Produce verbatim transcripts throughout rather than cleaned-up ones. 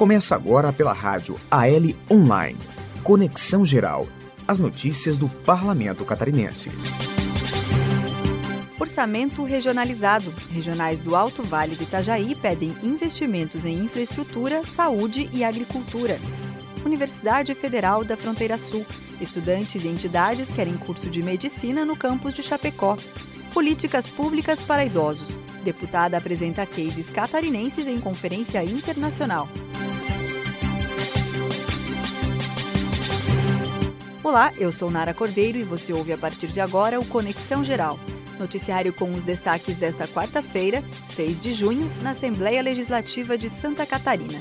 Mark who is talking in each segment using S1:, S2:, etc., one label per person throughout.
S1: Começa agora pela rádio A L Online. Conexão Geral. As notícias do Parlamento Catarinense.
S2: Orçamento regionalizado. Regionais do Alto Vale do Itajaí pedem investimentos em infraestrutura, saúde e agricultura. Universidade Federal da Fronteira Sul. Estudantes e entidades querem curso de medicina no campus de Chapecó. Políticas públicas para idosos. Deputada apresenta cases catarinenses em conferência internacional. Olá, eu sou Nara Cordeiro e você ouve a partir de agora o Conexão Geral. Noticiário com os destaques desta quarta-feira, seis de junho, na Assembleia Legislativa de Santa Catarina.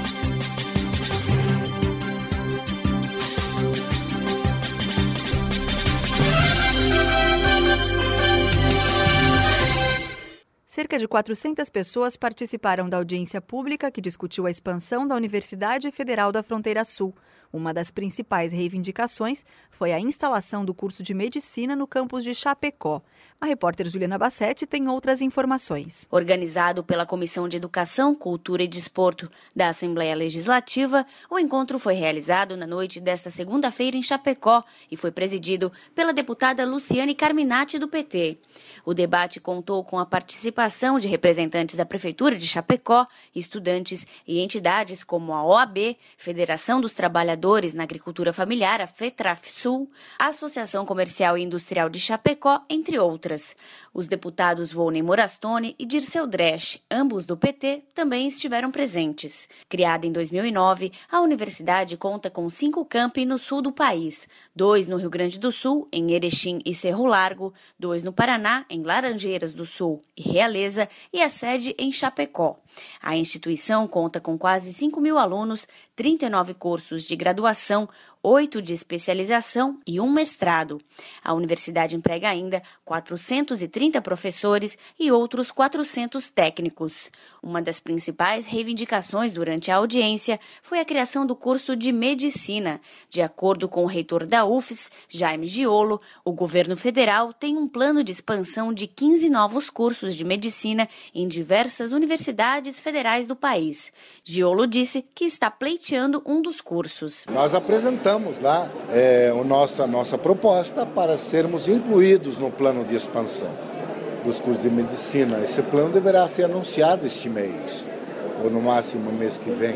S2: Cerca de quatrocentas pessoas participaram da audiência pública que discutiu a expansão da Universidade Federal da Fronteira Sul. Uma das principais reivindicações foi a instalação do curso de medicina no campus de Chapecó. A repórter Juliana Bassetti tem outras informações.
S3: Organizado pela Comissão de Educação, Cultura e Desporto da Assembleia Legislativa, o encontro foi realizado na noite desta segunda-feira em Chapecó e foi presidido pela deputada Luciane Carminati, do P T. O debate contou com a participação de representantes da Prefeitura de Chapecó, estudantes e entidades como a O A B, Federação dos Trabalhadores na Agricultura Familiar, a FETRAFSUL, a Associação Comercial e Industrial de Chapecó, entre outras. Os deputados Volney Morastone e Dirceu Dresch, ambos do P T, também estiveram presentes. Criada em dois mil e nove, a universidade conta com cinco campi no sul do país, dois no Rio Grande do Sul, em Erechim e Cerro Largo, dois no Paraná, em Laranjeiras do Sul e Realeza, e a sede em Chapecó. A instituição conta com quase cinco mil alunos, trinta e nove cursos de graduação, oito de especialização e um mestrado. A universidade emprega ainda quatrocentos e trinta professores e outros quatrocentos técnicos. Uma das principais reivindicações durante a audiência foi a criação do curso de medicina. De acordo com o reitor da U F S, Jaime Giolo, o governo federal tem um plano de expansão de quinze novos cursos de medicina em diversas universidades federais do país. Giolo disse que está pleiteando um dos cursos.
S4: Nós apresentamos lá é, a nossa, nossa proposta para sermos incluídos no plano de expansão dos cursos de medicina. Esse plano deverá ser anunciado este mês, ou no máximo no mês que vem.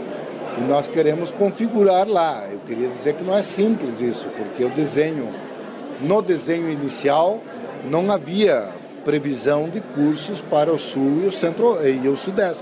S4: E nós queremos configurar lá. Eu queria dizer que não é simples isso, porque o desenho, no desenho inicial, não havia previsão de cursos para o sul e o centro e o sudeste.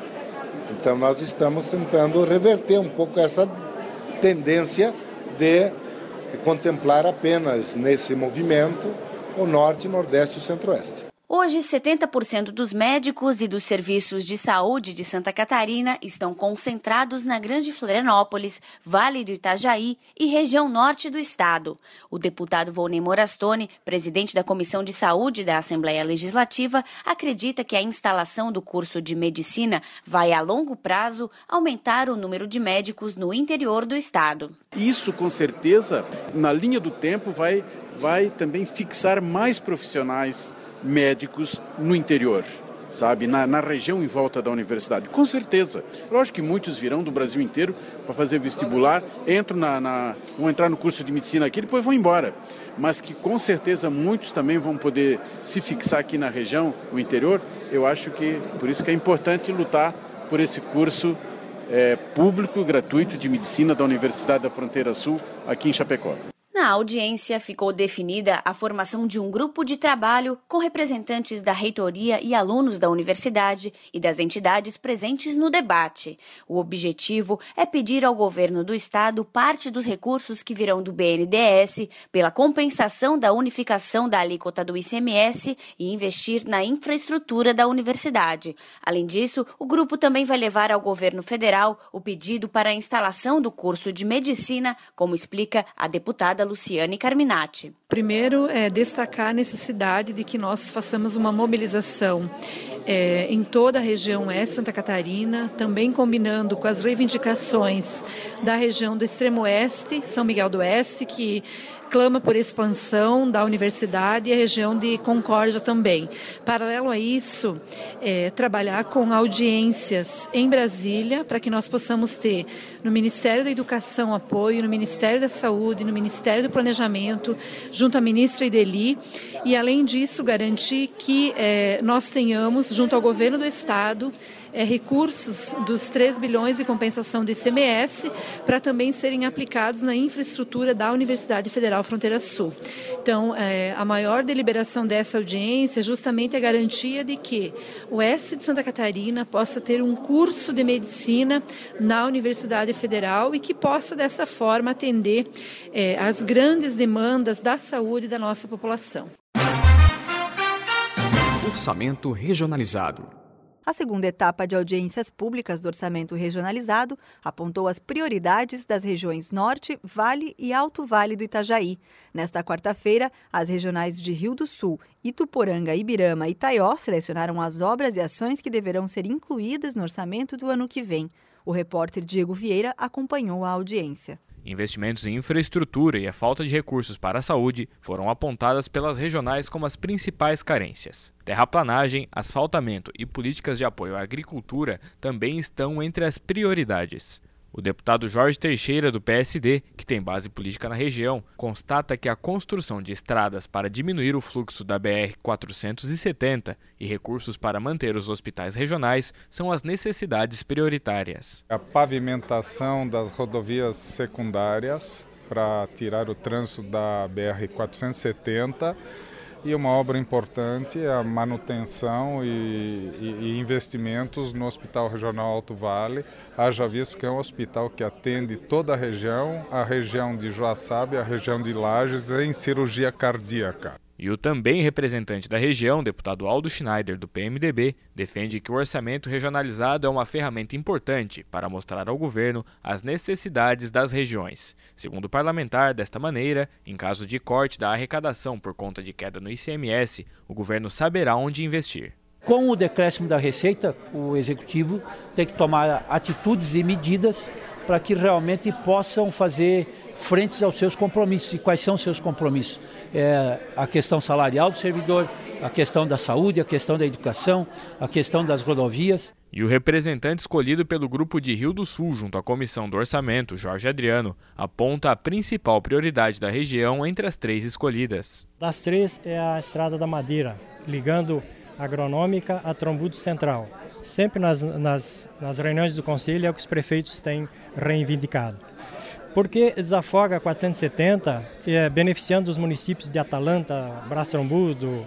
S4: Então nós estamos tentando reverter um pouco essa tendência de contemplar apenas nesse movimento o norte, nordeste e o centro-oeste.
S3: Hoje, setenta por cento dos médicos e dos serviços de saúde de Santa Catarina estão concentrados na Grande Florianópolis, Vale do Itajaí e região norte do estado. O deputado Volney Morastone, presidente da Comissão de Saúde da Assembleia Legislativa, acredita que a instalação do curso de medicina vai, a longo prazo, aumentar o número de médicos no interior do estado.
S5: Isso, com certeza, na linha do tempo, vai, vai também fixar mais profissionais médicos no interior, sabe, na, na região em volta da universidade, com certeza. Lógico que muitos virão do Brasil inteiro para fazer vestibular, entram na, na, vão entrar no curso de medicina aqui e depois vão embora, mas que com certeza muitos também vão poder se fixar aqui na região, no interior. Eu acho que por isso que é importante lutar por esse curso é, público gratuito de medicina da Universidade da Fronteira Sul aqui em Chapecó.
S3: Na audiência, ficou definida a formação de um grupo de trabalho com representantes da reitoria e alunos da universidade e das entidades presentes no debate. O objetivo é pedir ao governo do estado parte dos recursos que virão do B N D E S pela compensação da unificação da alíquota do I C M S e investir na infraestrutura da universidade. Além disso, o grupo também vai levar ao governo federal o pedido para a instalação do curso de medicina, como explica a deputada Luciane Carminati.
S6: Primeiro, é destacar a necessidade de que nós façamos uma mobilização é, em toda a região oeste de Santa Catarina, também combinando com as reivindicações da região do extremo oeste, São Miguel do Oeste, que clama por expansão da universidade e a região de Concórdia também. Paralelo a isso, é, trabalhar com audiências em Brasília para que nós possamos ter no Ministério da Educação apoio, no Ministério da Saúde, no Ministério do Planejamento, junto à ministra Ideli, e além disso garantir que é, nós tenhamos, junto ao governo do Estado, É, recursos dos três bilhões de compensação do I C M S para também serem aplicados na infraestrutura da Universidade Federal Fronteira Sul. Então, é, a maior deliberação dessa audiência é justamente a garantia de que o oeste de Santa Catarina possa ter um curso de medicina na Universidade Federal e que possa, dessa forma, atender é, às grandes demandas da saúde da nossa população.
S1: Orçamento regionalizado.
S2: A segunda etapa de audiências públicas do Orçamento Regionalizado apontou as prioridades das regiões Norte, Vale e Alto Vale do Itajaí. Nesta quarta-feira, as regionais de Rio do Sul, Ituporanga, Ibirama e Taió selecionaram as obras e ações que deverão ser incluídas no orçamento do ano que vem. O repórter Diego Vieira acompanhou a audiência.
S7: Investimentos em infraestrutura e a falta de recursos para a saúde foram apontadas pelas regionais como as principais carências. Terraplanagem, asfaltamento e políticas de apoio à agricultura também estão entre as prioridades. O deputado Jorge Teixeira, do P S D, que tem base política na região, constata que a construção de estradas para diminuir o fluxo da B R quatrocentos e setenta e recursos para manter os hospitais regionais são as necessidades prioritárias.
S8: A pavimentação das rodovias secundárias para tirar o trânsito da B R quatrocentos e setenta e uma obra importante é a manutenção e, e, e investimentos no Hospital Regional Alto Vale, haja visto que é um hospital que atende toda a região, a região de Joaçaba e a região de Lages em cirurgia cardíaca.
S7: E o também representante da região, deputado Aldo Schneider, do P M D B, defende que o orçamento regionalizado é uma ferramenta importante para mostrar ao governo as necessidades das regiões. Segundo o parlamentar, desta maneira, em caso de corte da arrecadação por conta de queda no I C M S, o governo saberá onde investir.
S9: Com o decréscimo da receita, o executivo tem que tomar atitudes e medidas para que realmente possam fazer frentes aos seus compromissos. E quais são os seus compromissos? É a questão salarial do servidor, a questão da saúde, a questão da educação, a questão das rodovias.
S7: E o representante escolhido pelo Grupo de Rio do Sul junto à Comissão do Orçamento, Jorge Adriano, aponta a principal prioridade da região entre as três escolhidas.
S10: Das três é a Estrada da Madeira, ligando a Agronômica a Trombudo Central. Sempre nas, nas, nas reuniões do Conselho é o que os prefeitos têm reivindicado. Porque desafoga a quatrocentos e setenta, é, beneficiando os municípios de Atalanta, Brás Trombudo,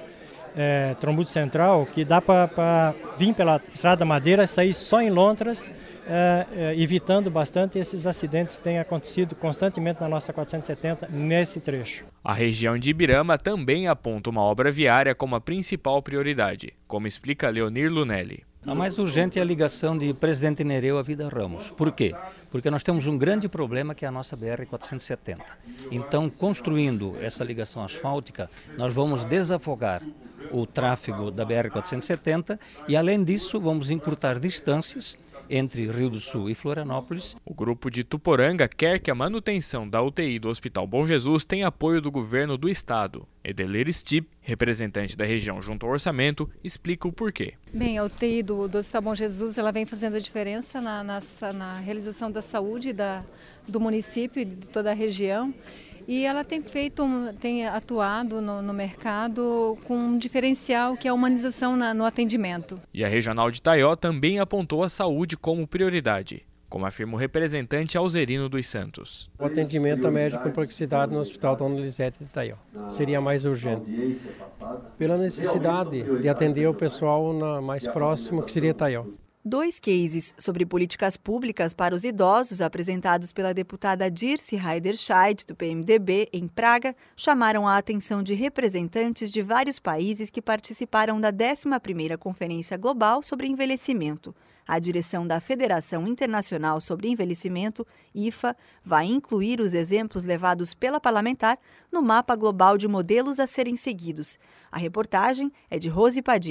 S10: é, Trombudo Central, que dá para vir pela Estrada da Madeira e sair só em Lontras, é, é, evitando bastante esses acidentes que têm acontecido constantemente na nossa quatrocentos e setenta nesse trecho.
S7: A região de Ibirama também aponta uma obra viária como a principal prioridade, como explica Leonir Lunelli.
S11: A mais urgente é a ligação de Presidente Nereu a Vida Ramos. Por quê? Porque nós temos um grande problema que é a nossa B R quatrocentos e setenta. Então, construindo essa ligação asfáltica, nós vamos desafogar o tráfego da B R quatrocentos e setenta e, além disso, vamos encurtar distâncias entre Rio do Sul e Florianópolis.
S7: O grupo de Tuporanga quer que a manutenção da U T I do Hospital Bom Jesus tenha apoio do governo do estado. Edelir Stip, representante da região junto ao orçamento, explica o porquê.
S12: Bem, a U T I do, do Hospital Bom Jesus ela vem fazendo a diferença na, na, na realização da saúde da, do município e de toda a região. E ela tem feito, tem atuado no, no mercado com um diferencial que é a humanização na, no atendimento.
S7: E a Regional de Taió também apontou a saúde como prioridade, como afirma o representante Alzerino dos Santos.
S13: O atendimento a média complexidade no Hospital Dona Lisete de Taió seria mais urgente, pela necessidade de atender o pessoal na, mais próximo, que seria Taió.
S2: Dois cases sobre políticas públicas para os idosos apresentados pela deputada Dirce Heiderscheid, do P M D B, em Praga, chamaram a atenção de representantes de vários países que participaram da décima primeira Conferência Global sobre Envelhecimento. A direção da Federação Internacional sobre Envelhecimento, I F A, vai incluir os exemplos levados pela parlamentar no mapa global de modelos a serem seguidos. A reportagem é de Rose Padilha.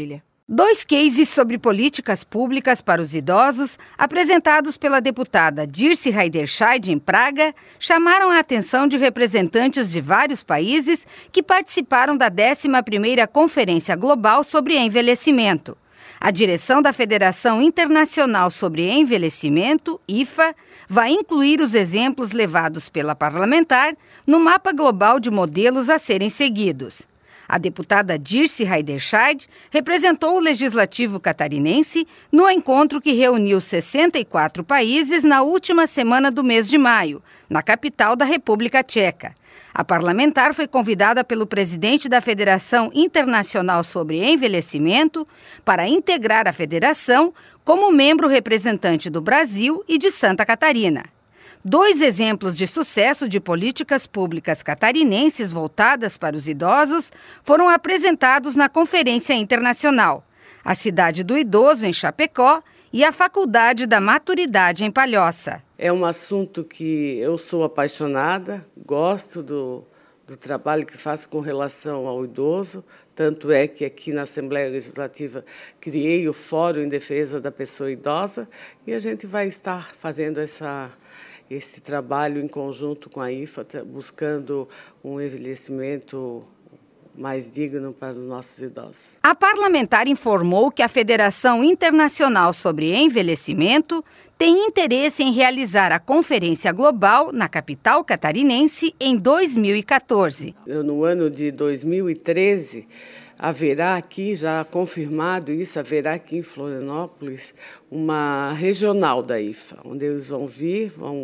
S14: Dois cases sobre políticas públicas para os idosos, apresentados pela deputada Dirce Heiderscheid em Praga, chamaram a atenção de representantes de vários países que participaram da décima primeira Conferência Global sobre Envelhecimento. A direção da Federação Internacional sobre Envelhecimento, I F A, vai incluir os exemplos levados pela parlamentar no mapa global de modelos a serem seguidos. A deputada Dirce Heiderscheid representou o legislativo catarinense no encontro que reuniu sessenta e quatro países na última semana do mês de maio, na capital da República Tcheca. A parlamentar foi convidada pelo presidente da Federação Internacional sobre Envelhecimento para integrar a federação como membro representante do Brasil e de Santa Catarina. Dois exemplos de sucesso de políticas públicas catarinenses voltadas para os idosos foram apresentados na Conferência Internacional: a Cidade do Idoso, em Chapecó, e a Faculdade da Maturidade, em Palhoça.
S15: É um assunto que eu sou apaixonada, gosto do, do trabalho que faço com relação ao idoso, tanto é que aqui na Assembleia Legislativa criei o Fórum em Defesa da Pessoa Idosa e a gente vai estar fazendo essa... esse trabalho em conjunto com a I F A, buscando um envelhecimento mais digno para os nossos idosos.
S14: A parlamentar informou que a Federação Internacional sobre Envelhecimento tem interesse em realizar a Conferência Global na capital catarinense em dois mil e quatorze.
S15: No ano de dois mil e treze, haverá aqui, já confirmado isso, haverá aqui em Florianópolis uma regional da I F A, onde eles vão vir, vão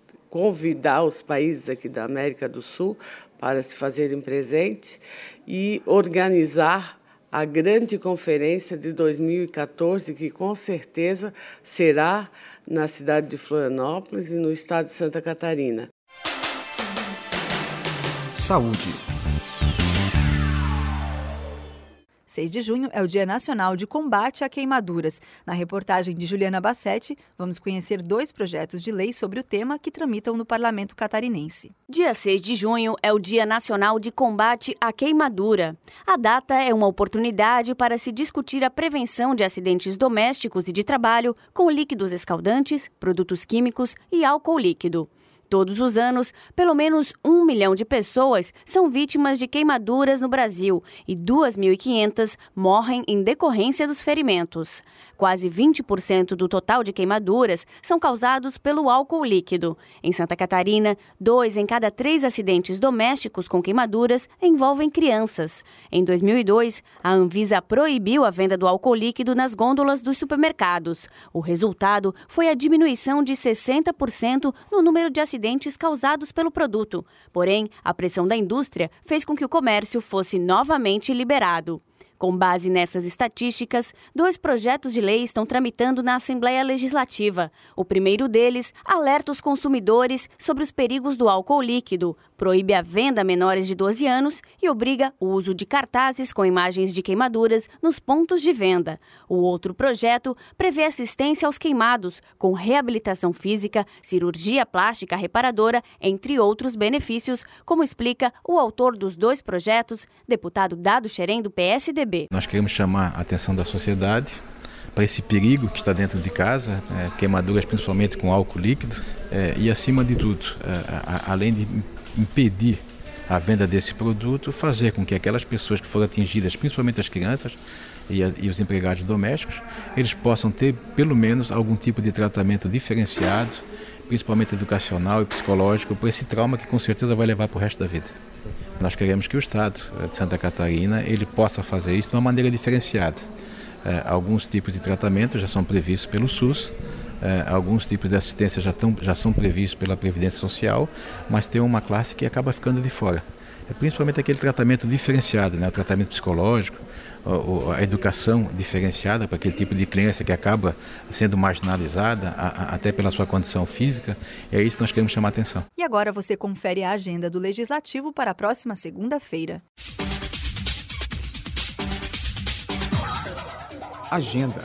S15: convidar os países aqui da América do Sul para se fazerem presente e organizar a grande conferência de dois mil e quatorze, que com certeza será na cidade de Florianópolis e no estado de Santa Catarina.
S1: Saúde.
S2: seis de junho é o Dia Nacional de Combate a Queimaduras. Na reportagem de Juliana Bassetti, vamos conhecer dois projetos de lei sobre o tema que tramitam no Parlamento Catarinense.
S3: Dia seis de junho é o Dia Nacional de Combate à Queimadura. A data é uma oportunidade para se discutir a prevenção de acidentes domésticos e de trabalho com líquidos escaldantes, produtos químicos e álcool líquido. Todos os anos, pelo menos um milhão de pessoas são vítimas de queimaduras no Brasil e duas mil e quinhentas morrem em decorrência dos ferimentos. Quase vinte por cento do total de queimaduras são causados pelo álcool líquido. Em Santa Catarina, dois em cada três acidentes domésticos com queimaduras envolvem crianças. Em dois mil e dois, a Anvisa proibiu a venda do álcool líquido nas gôndolas dos supermercados. O resultado foi a diminuição de sessenta por cento no número de acidentes acidentes causados pelo produto. Porém, a pressão da indústria fez com que o comércio fosse novamente liberado. Com base nessas estatísticas, dois projetos de lei estão tramitando na Assembleia Legislativa. O primeiro deles alerta os consumidores sobre os perigos do álcool líquido, proíbe a venda a menores de doze anos e obriga o uso de cartazes com imagens de queimaduras nos pontos de venda. O outro projeto prevê assistência aos queimados, com reabilitação física, cirurgia plástica reparadora, entre outros benefícios, como explica o autor dos dois projetos, deputado Dado Xerém, do P S D B.
S16: Nós queremos chamar a atenção da sociedade para esse perigo que está dentro de casa, é, queimaduras principalmente com álcool líquido, é, e acima de tudo, é, a, além de impedir a venda desse produto, fazer com que aquelas pessoas que foram atingidas, principalmente as crianças e, a, e os empregados domésticos, eles possam ter pelo menos algum tipo de tratamento diferenciado, principalmente educacional e psicológico, por esse trauma que com certeza vai levar para o resto da vida. Nós queremos que o Estado de Santa Catarina ele possa fazer isso de uma maneira diferenciada. É, alguns tipos de tratamento já são previstos pelo SUS, é, alguns tipos de assistência já, tão, já são previstos pela Previdência Social, mas tem uma classe que acaba ficando de fora. É principalmente aquele tratamento diferenciado, né? O tratamento psicológico, a, a educação diferenciada para aquele tipo de criança que acaba sendo marginalizada, a, a, até pela sua condição física. É isso que nós queremos chamar a atenção.
S2: E agora você confere a agenda do Legislativo para a próxima segunda-feira.
S1: Agenda.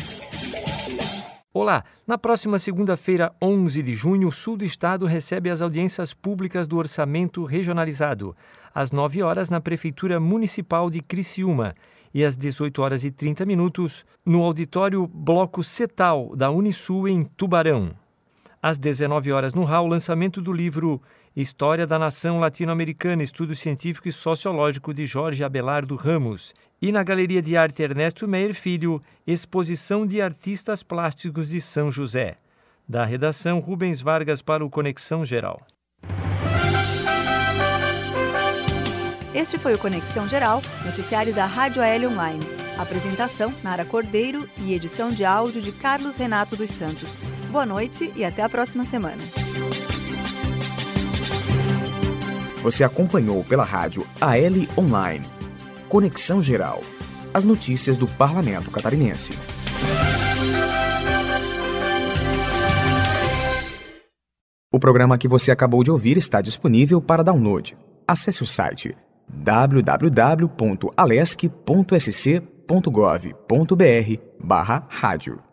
S17: Olá! Na próxima segunda-feira, onze de junho, o sul do estado recebe as audiências públicas do Orçamento Regionalizado, às nove horas na Prefeitura Municipal de Criciúma. e às dezoito horas e trinta minutos, no auditório Bloco Cetal, da Unisul, em Tubarão. Às dezenove horas, no hall, o lançamento do livro História da Nação Latino-Americana, Estudo Científico e Sociológico, de Jorge Abelardo Ramos. E na Galeria de Arte Ernesto Meyer Filho, exposição de artistas plásticos de São José. Da redação, Rubens Vargas para o Conexão Geral.
S2: Este foi o Conexão Geral, noticiário da Rádio A L Online. Apresentação, Nara Cordeiro, e edição de áudio de Carlos Renato dos Santos. Boa noite e até a próxima semana.
S1: Você acompanhou pela rádio A L Online. Conexão Geral. As notícias do Parlamento Catarinense. O programa que você acabou de ouvir está disponível para download. Acesse o site w w w ponto alesc ponto s c ponto gov ponto b r barra rádio.